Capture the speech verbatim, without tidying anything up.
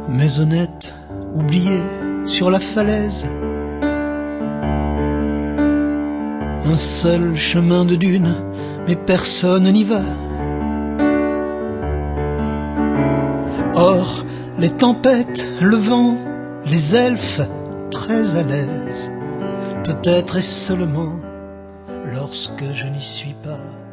maisonnette oubliée sur la falaise. Un seul chemin de dune, mais personne n'y va. Or, les tempêtes, le vent, les elfes, très à l'aise, peut-être est seulement lorsque je n'y suis pas.